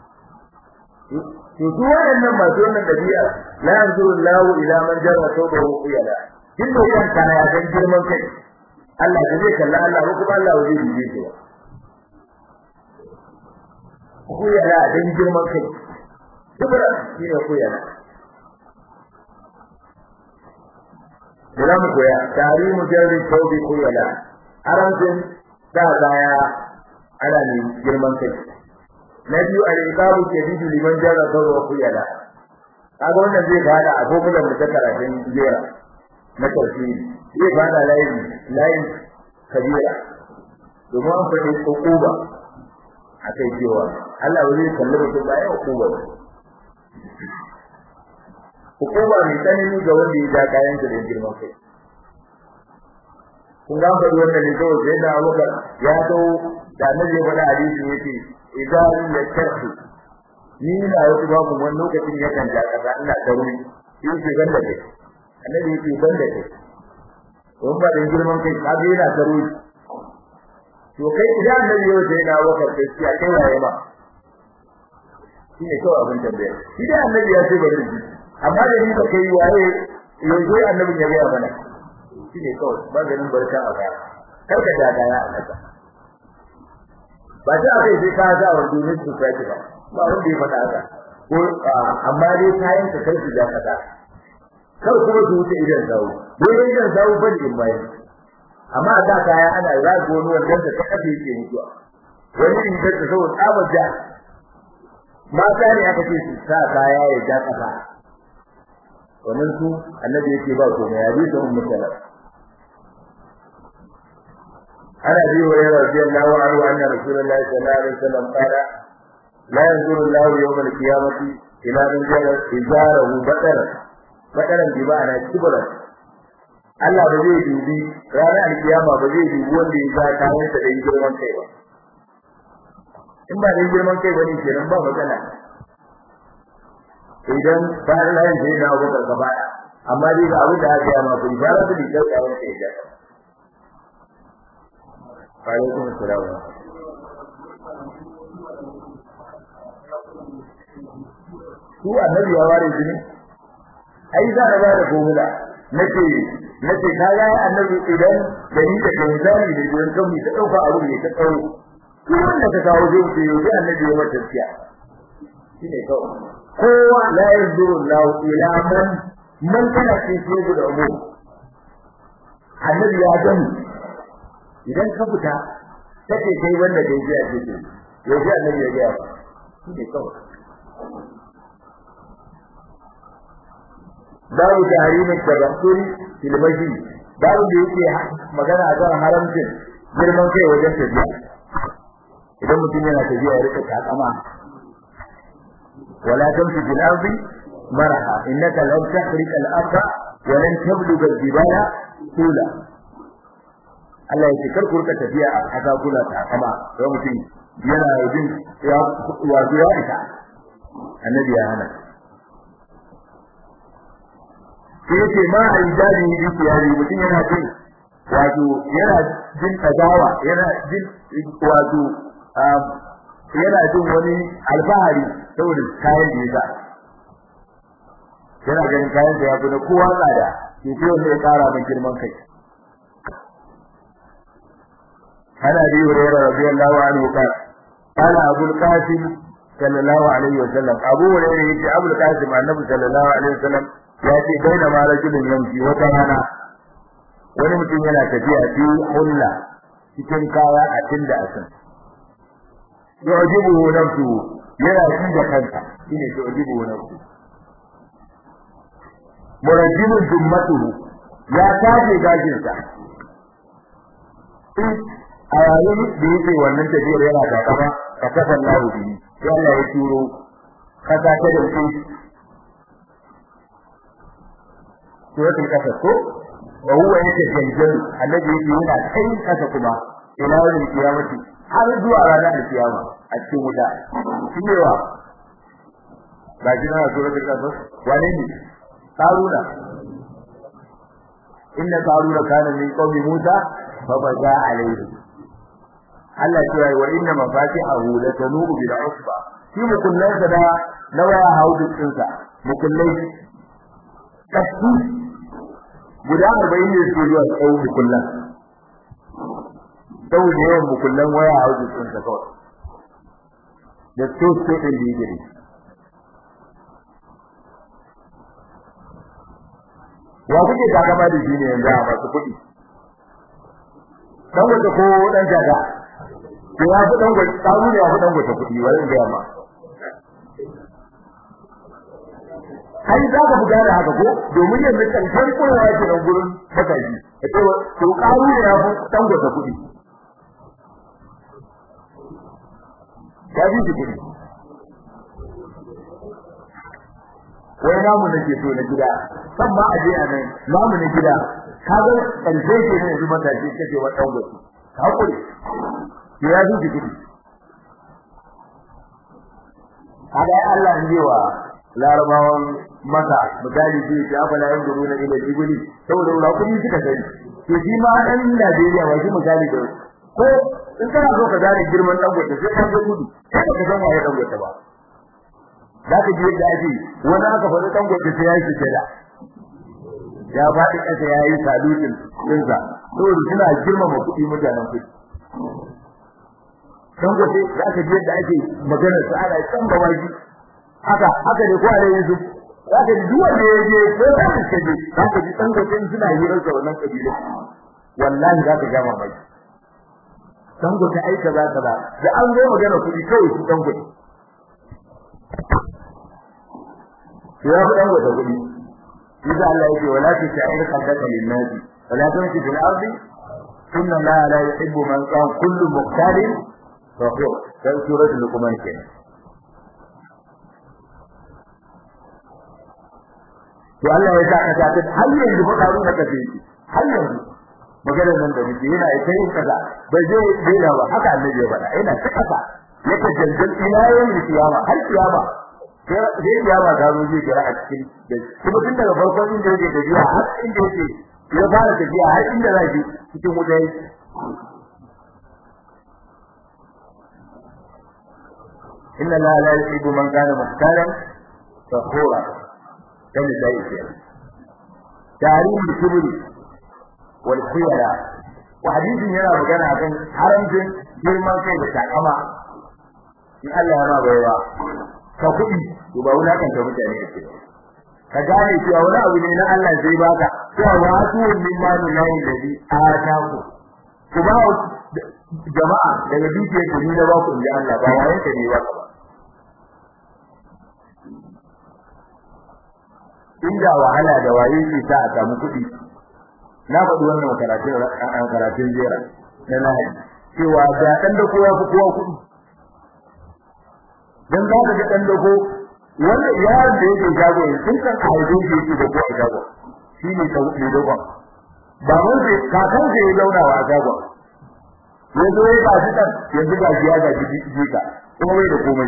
to su wannan masu wannan dabi'a la yanzuru Allahu ila man jarra tawbahu qiyala kin da kan kana ya dan girman kai Allah zai kalla Allah ko kuma Allah zai yi shi qiyala dan girman kai dubara shi ne qiyala Dalam koya tarimu jarri tawbi qiyala arantin da daya ana ne girman kai na biyu al-iqabu shadidu liman jara tawba khuyala kaga wannan zai bada abubuwan da take karatun jera na tafsiri zai bada layin layin kabira domin an fadi hukuma akai cewa Allah zai kalle mutum ba ya hukuma hukuma mai tsanani ga wanda ya ja kayan da girman kai kun ga fadi wannan ne kawai sai da Abubakar ya zo da annabi ya faɗa hadisi yake idan ya karfi ni na wasu babu wani lokacin ya kan ja kaza ina da wuri yin shi ganda ke annabi yake banda kai don ba da girman kai ka ga yana taro to kai idan annabi yau sai na wakar gaskiya kai waye ba shine kawai abin tambaya idan annabi ya ce bari amma da ni ba kai waye yanzu annabi ya ga mana shine kawai ba ganin barka a ga kar ka da daya a kasa ba ta bai sai ka ga wa dinin su sai ba ba wanda ya faɗa haka ko amma dai kayan ka kai su da kasa kar kuma su wuce idan zawo dole idan zawo ban din bai amma da kaya ana rago ne wanda ta kafe yake mutuwa wani in ka so tsaba da mata ne aka ce su sa kaya ya ja kasa wannan su annabi yake ba ko ya bi da ummu sallallahu ana bi wa radiyallahu anhu anna rasulullahi sallallahu alaihi wasallam qala la yanzuru Allahu yawm al-qiyamati ila man jara izarahu badara badaran bi ma'ana kibra Allah ba zai dubi ranar al-qiyama ba zai dubi wanda ya ga kayan sa da girman kai ba in ba da girman kai bane kenan ba matsala idan ba Allah ya yi na abu gaba daya amma dai ga abu da aka yi ma kun fara da dukkan kayan kai da alaikum assalam su annabi ya ware jini ai za a bada formula nace nace kaga annabi idan da ni da kanzani da don kan mi ta dauka abu ne ta kawo ko wanda ta kawo zai ce yau annabi ya mata tsiya shine kawai kowa la yanzuru lahu ila man man kana cikin da mu annabi ya gani idan ka fita take kai wanda kai ji a cikin yau annabi ya ga shine kawai babu tahrimin tabassuri fil masjid babu da yake magana a kan haramcin girman kai wajen tafiya idan mutum yana tafiya ya rika takama wala tamshi fil ardi maraha innaka law tahriqa al arda wa lan tabluga al jibala tula Allah ya ce kar ku rika tafiya a kasa kula takama sai mutum yana jin ya wato ya ita annabi ya hana sai yake ma aljadi bi tiyari mutum yana jin wato yana jin tagawa yana jin wato yana jin wani alfahari saboda kayan da yasa yana ganin kayan da ya fi na kowa tsada ke ce wanda ya kara mai girman kai ana bi hurairah radiyallahu anhu qala qala abul qasim sallallahu alaihi wasallam abu hurairah yace abul qasim annabi sallallahu alaihi wasallam ya ce baina ma rajulun yamshi wata rana wani mutum yana tafiya fi hulla cikin kaya a tinda asan yujibu nafsu yana shi da kansa shine yujibu nafsu murajjimu dummatuhu ya tafi gashin sa a yayin da yake wannan tafiyar yana da kafa ka kafa Allah bi yalla ya turo kaza ta da shi suratul kasas ko wa huwa yatajanjalu annabi yake yana kai kasa kuma ila yawmin qiyamati har zuwa ranar kiyama a cikin wuta cewa ba jina suratul kasas wane ne Haruna inna Haruna kana min qaumi Musa fa baza alayhi Allah ya yi wa inna mafatihahu latanu bil usba shi mukullai da na waya haudu tsinsa mukullai kasu guda arba'in ne suke zuwa tsawon mukullan sau da yawan mukullan waya haudu tsinsa kawai da to sai ɗin da yake wa kuke takama da shi ne yanzu a masu kuɗi dan wanda ko dan jaga to ya fi dan gwata tsaro ne ya fi dan gwata kuɗi wani ga ma kai za ka buga da haka ko domin yanzu karshen kowa yake nan gurin makaji to to karu ne ya fi dan gwata kuɗi ya bi shi kuɗi wai namu nake so na gida san ba a je a nan namu na gida kaga karshe ke ne yanzu matashi kake wa dan gwata hakuri ya ji jiki kaga Allah ne wa larabawan maka misali shi ya fara yin guru na ila jibuli saboda rakumi suka sani to shi ma dan Najeriya wai misali da ko in kana so ka gane girman dangote sai ka gudu sai ka san waye dangote ba za ka je da aji wani aka faɗi dangote sai ya yi tsada ya faɗi kasa ya yi salutin dinsa saboda suna girmama kuɗi mutanen kuɗi dangote za ka je da ake magana su ana san da waji haka haka ne ko a yanzu za ka ji duwa da yaje ko da kake ji za ka ji dangote suna hirar da wannan kabila wallahi za ka ga mamaki dangote ai kaza kaza da an zo magana kuɗi kawai su dangote ya fi dangote kuɗi إذا الله يقول ولا تشعر خلقك للناس ولا تمشي في الأرض إن الله لا يحب من كان كل مختال فخور كان سورة لقمان كنا والله يساك ساكت هل ينزل فقارون كثير هل ينزل maganar nan da muke yana ita yin kaza bai zai daina ba haka annabi ya faɗa yana ta kasa yake jalgal ila yawm kiyama har kiyama sai kiyama ta zo zai kira a cikin da kuma tun daga farkon inda yake tafiya har inda yake ya fara tafiya har inda zai cikin wuta yake inna la la yuhibbu man kana muhtalan fakhura kan da yake tarim bikibri wal khiyara wa hadithin yana magana akan haramcin girman kai da takama in Allah ya ma baiwa ka kudi to ba wani kan ta mutane yake ka gane cewa wani abu ne na Allah zai baka cewa wasu min mali lahi ladhi ataku ku ba jama'a daga dukiyar ku ni da ba ku inda Allah ba wayan ka ne ba ka ba inda wahala da waye ne ta a samu kudi na faɗi wannan karatun an karatun jera na lahi cewa da dan da kowa ku kowa kudi dan za ka ga dan dago wanda ya da yake jago sun san aido shi yake da kowa jago shine ta wuce dogon ba mun sai kakan sai ya zauna wa jago yanzu ya ba shi dan yanzu ga shi ya ga jika kuma bai da komai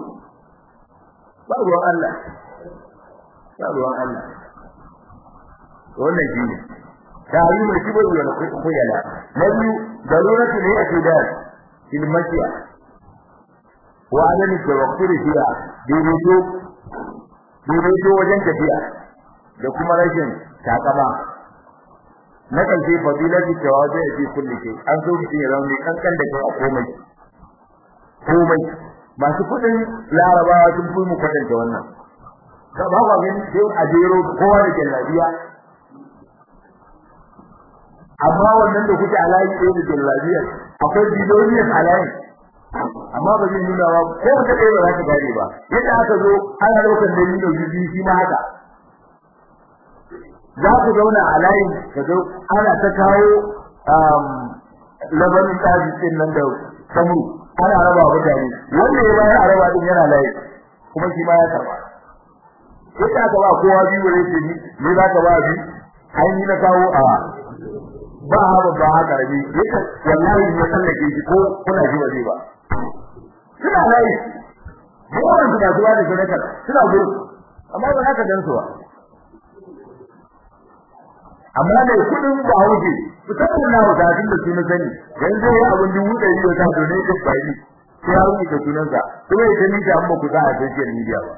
ba ruwan Allah ba ruwan Allah wannan shine tari mai kibar da kuyala na biyu daruratu ne a tidal fil mashiya wa adami tawakkuli fiha daidaito daidaito wajen tafiya da kuma rashin takaba na kalfi fadilati tawazu fi kulli shay an so ki rauni kankan da kai a komai komai masu kudin larabawa sun fi mu kwatanta wannan ka ba wa gani sai a jero kowa da jallabiya amma wannan da kuke alayi da jallabiya akwai bidoniyan alayi amma ba zai nuna ba ko ka dai ba za ka gane ba yadda aka zo ana daukar da yin bibi shi ma haka za ku zauna a layin ka zo ana ta kawo um labarin taji din nan da samu ana raba mutane wanda ya bayar a raba din yana layi kuma shi ma ya karba yadda aka ba kowa biyu ne ce ni ne za ka ba bi ai ni na kawo a ba haba ba haka rabi yadda wallahi ne sallake shi ko kuna ji ba zai ba suna layi wannan suna zuwa da sadaka suna gudu amma ba haka dan suwa amma da kudin ba wuce musamman na wata din da sunan sani dan zai yi abin dubu da yiwo ta dole da bai sai ya rubuta sunansa kuma idan ni da amma ku za a social media ba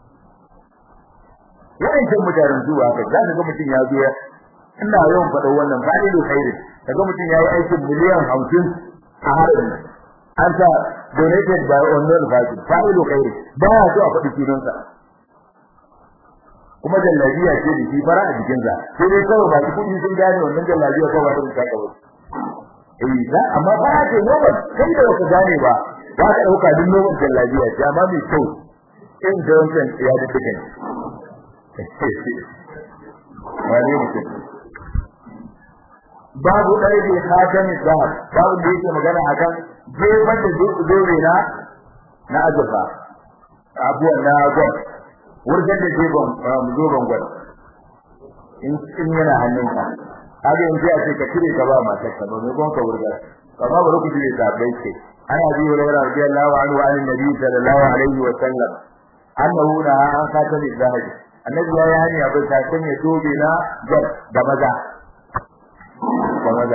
yayin da mutanen zuwa ka za ka ga mutum ya zo ina yawan faɗa wannan fa'ido khairin kaga mutum yayi aikin miliyan hamsin a harin an ta donated by unknown party fa'ido khairin ba ya so a faɗi sunansa kuma jallabiya ce da shi fara a jikin sa sai dai kawai ba kudi sun gane wannan jallabiya ko ba ta ta kawo eh za amma ba ta noma kai da ka gane ba ba ka dauka din noman jallabiya ce amma mai kyau in Johnson ya da tikin wani mutum babu dai da hadamin zahab babu da yake magana akan jefar da dole na na azufa abuwan na gwal wurgar da jebon zoban gwal in in yana hannunka kaga yanzu a ce ka cire ka ba matar ka ba mai gon ka wurgar amma bari ku jire ta bai ce ana bi wa radiyallahu anhu wa annabi sallallahu alaihi wa sallam annahu la an kata bi zahabi annabi ya yani abin ta sanya dobe na da maza da maza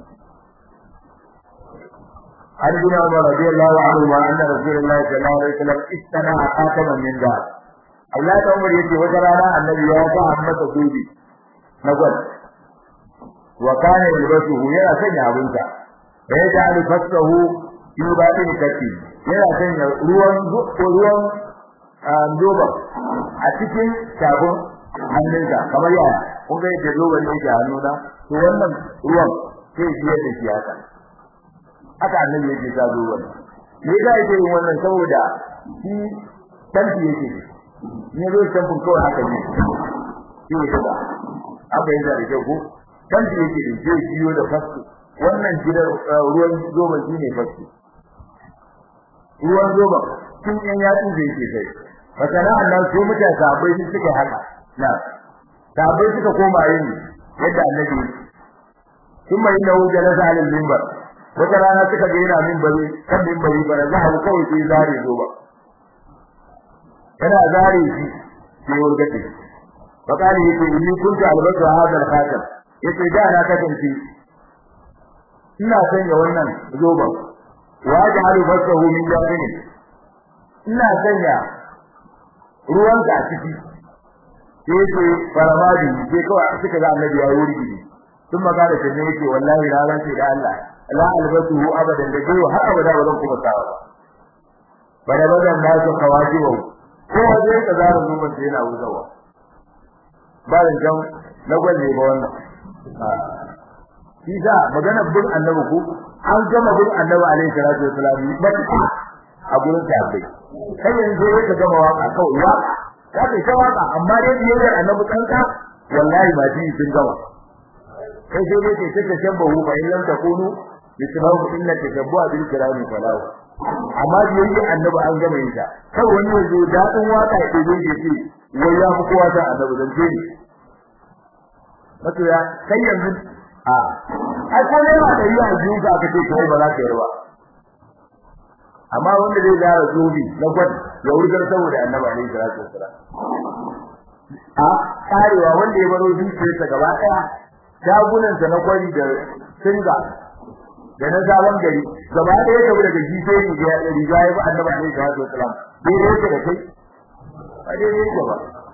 عن ابن عمر رضي الله عنهما ان رسول الله صلى الله عليه وسلم استنى خاتما من ذهب الله عمر يجي وجرانا النبي يا محمد دوبي نقول وكان يلبسه يرى سنة أبنك ويجعل فسه في باطن كتفه يرى سنة روان روان دوبا أتكين شابون hannunka kamar yaya kun ga yadda zoban ne ke hannuna to wannan ruwan sai shi yadda shi haka haka annabi yake ta zoban me ga yake yin wannan saboda shi tanti yake ne zo tantin kawai haka ne shi ne ba aka yi da rike ko tanti yake da zai biyo da fasu wannan gidan ruwan zoban shi ne fasu ruwan zoban kin yan yatsu da yake sai fasana Allah sai mutane sabai su suka haka na sabai suka koma yin yadda annabi kuma inna hu jalasa ala al-minbar wata rana suka ga yana minbari kan minbari bara za a kawai sai zare zoba yana zare shi sai wurgate fakali yake ni kunta albasa hada al-khatam yace da na kasance ina sanya wannan zoba wa ja'alu basahu min jabin ina sanya ruwan ka ciki yake faramadi sai kawai suka ga annabi ya wuri ne tun magana ta ne yake wallahi na ran sai da Allah la albasuhu abadan da jiwa har abada ba zan kuma sawa bada badan da su kawaji wa ko zai ka zara zuban sai yana wuzawa ba dan jan na gwalle ba wannan kisa magana bin annabi ku an gama bin annabi alaihi salatu wasallam ba a gurin sahabbai kai yanzu ka gama waka kawai waka ka ta waka amma dai biyar annabi kanka wallahi ba ji sun gama kai sai dai ke take shabbahu fa illam takunu bisbahu illa tashabbuha bil kirami falahu amma biyar annabi an gama yin ta kai wani yanzu dadin waka ke zo ke ce wai ya fi kowa ta annabi dan ce ni wato ya kai yanzu a ai ko ne ma da yi a juka aka ce kai ba za ka yarwa amma wanda zai gara zobi na gwad ya wurgar saboda annabi alaihi salatu wasalam a karewa wanda ya baro zuciyarsa gaba daya dagunan sa na kwari da singa da na zaman gari gaba daya saboda daga jise ne ya riga ya bi annabi alaihi salatu wasalam dai dai yake da kai a dai dai yake ba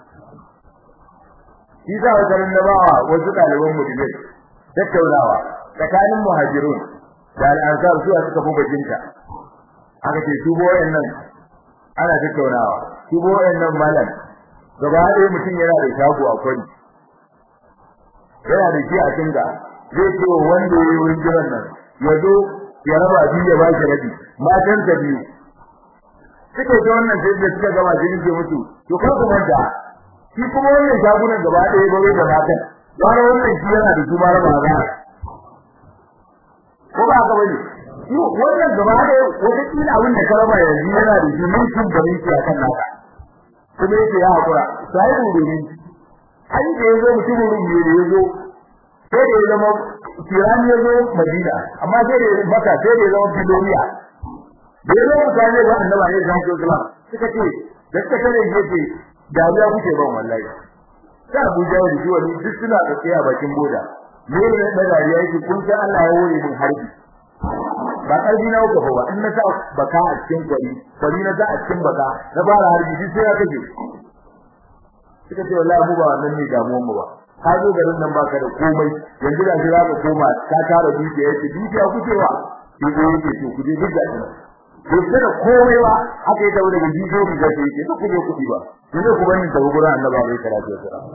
shi za a garin da bawa wasu ɗaliban mu'minai tattaunawa tsakanin muhajirun da al'ansar su suka fi bajinta aka ce su bo wayannan ana tattaunawa su bo wayannan malam gaba ɗaya mutum yana da shago a kwani yana da shi a kinga zai ce wanda ya yi wurin jiran nan ya zo ya raba biyu ya ba shi rabi matan ta biyu suka ji wannan sai da suka gama jini ke mutu to kar ku manta shi kuma wannan shagunan gaba ɗaya ba da matan wani wannan shi yana da su ma raba ba ko ba ka bane shi wannan gaba da wata kila abin da ka raba yanzu yana da shi mun kun bari shi akan naka kuma yake ya hakura sai mu dole ai da yazo mutumin ne da yazo sai da zama kirani yazo Madina amma sai da baka sai da zama Fidoniya da yazo mutane da annabi ne zan so kula suka ce da suka ne yake da ya kuke ban wallahi sai Abuja da shi wani duk suna da tsaya bakin boda ne ne da dariya yake kun san Allah ya hore mun harbi ba karbi na uku ba in na sa baka a cikin kwari kwari na sa a cikin baka na fara harbi shi sai ya kaje suka ce wallahi mu ba wannan ne damuwar mu ba ka zo garin nan baka da komai yanzu da jira ka koma ka tara dukiya yace dukiya kuke wa ki zo yake to kuje duk da shi ko sai da komai ba haka yake daga jijo ki ga yake to kuje kudi ba yanzu ku bani da gurin annabi alaihi salatu wasallam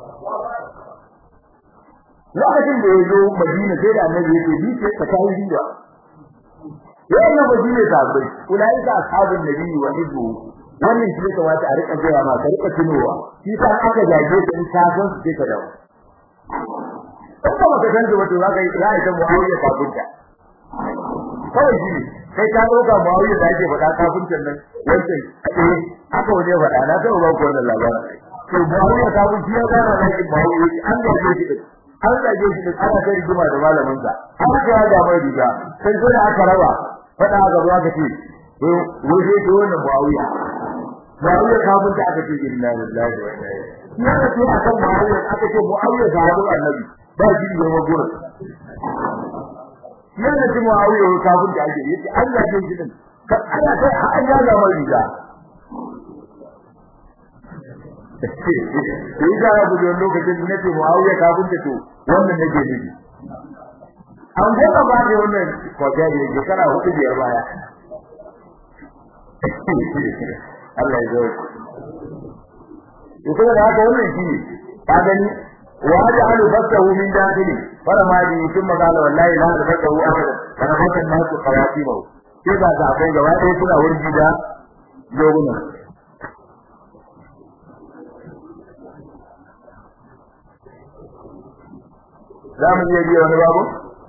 lokacin da yazo Madina sai da annabi yake dukiya ta kai riba yayin da Madina ta bai ulai ka ashabun nabi wa hizbu wannan shi ne wata a rika jira ma ka rika tunowa shi ta aka jage ta in ka san su ka dawo kuma ka san da wato zaka yi rai ta Muawiya ta bunta kawai shi kai ka roka Muawiya da yake faɗa kafintan nan wancan eh aka waje faɗa na ta ba ku wannan labarin to Muawiya ta bunta ya gana da shi Muawiya an ga shi an ga shi da ana kai rigima da malamin sa har ga ga mai riga sai sai aka raba faɗa ga ruwa kace eh waje to wannan Muawiya Muawiya kafin da aka ce inna lillahi wa inna ilaihi ya da to akan Muawiya aka ce Muawiya sahabin annabi ba shi ne wa gurin ya da ce Muawiya kafin da ake yace Allah ya ji din Allah sai an ya ga mai riga sai da abu da lokacin da nake Muawiya kafin da to wannan nake nufi an gaba ba da wannan kwaje da kana hudu biyar baya Allah ya zo to da haka wannan shi ka gani wa ja'alu fasahu min dakhili fara ma di kin magana wallahi la da fasahu abada kana hakan nasu qarati ba sai ga ga akwai gaba ɗaya suna wurgi da joguna zamu iya biya wani babu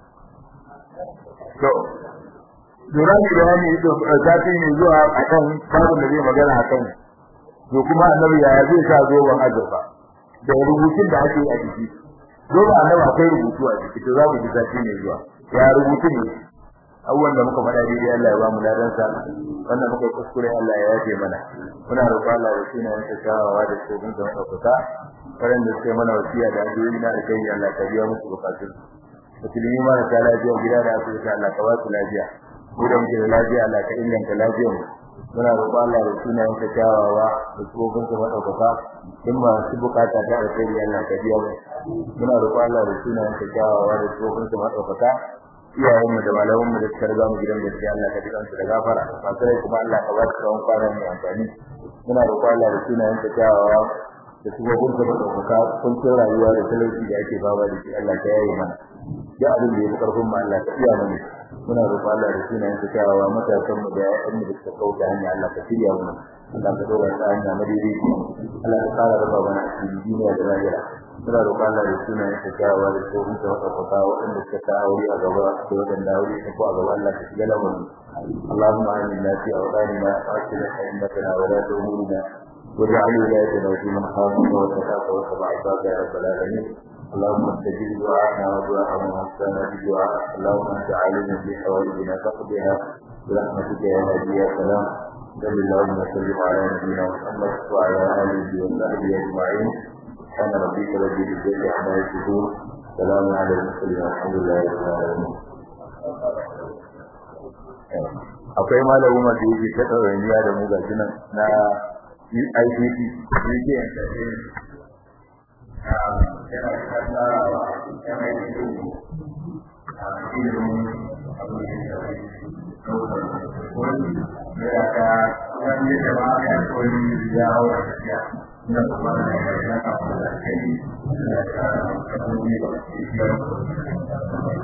to Durani bayani da zati ne zuwa akan babu da zai magana akan to kuma annabi ya zai sa zoban azurfa da rubutun da ake a ciki zoban annabi akwai rubutu a ciki to za mu ji zati ne zuwa ya rubutu ne abubuwan da muka faɗa dai Allah ya ba mu ladan sa wannan muka kuskure Allah ya yafe mana muna roƙon Allah ya tsina yanka shawawa da su gun da kuka waɗanda suke mana wasiya da addu'o'i na alkai Allah ka biya musu bukatun musulmi mara ta lafiya gida da asibiti Allah ka ba su lafiya mu da muke da lafiya Allah ka inganta lafiyar mu muna roƙon Allah da sunayen ka kyawawa da tsofin ka madaukaka in ma su bukata ta alkhairi Allah ka biya mu muna roƙon Allah da sunayen ka kyawawa da tsofin ka madaukaka iyayen mu da malaman mu da suka riga mu gidan gaskiya Allah ka jikan su da gafara masu rai kuma Allah ka ba su tsawon kwana mai amfani muna roƙon Allah da sunayen ka kyawawa da tsofin ka madaukaka kun tsira rayuwa da talauci da ake baba da shi Allah ka yaye mana ya abin da ya karfin mu Allah ka iya mana muna roƙon Allah da sunayen sa kyawawa matasan mu da ƴaƴan mu da suka kauta hanya Allah ka shirya mu Allah ka dora ta hanya madidi Allah ka fara da babana cikin duniya da lahira muna roƙon Allah da sunayen sa kyawawa da tsohon sa wadda waɗanda suka ta aure a gaba da waɗanda aure ta ko a gaba Allah ka shiga lamarin اللهم آمنا في أوطاننا وأصلح أئمتنا ولاة أمورنا واجعل ولايتنا في من خافك واتقاك واتبع عبادك يا رب العالمين اللهم استجب دعاءنا ودعاء من وفقنا بدعاء اللهم انت عالم بحوائجنا فاقضها برحمتك يا هادي يا سلام صل اللهم وسلم على نبينا محمد وعلى اله وصحبه اجمعين سبحان ربك رب العزه عما يصفون سلام على المرسلين والحمد لله رب العالمين akwai malamu ma da yake ta tsaraniya da mu gashi nan na I C T yake yana tsarawa yana yin a cikin abu da ya wani da ka wani da ba ya koyi ya hawa ya na kuma da ya ka fara kai da ka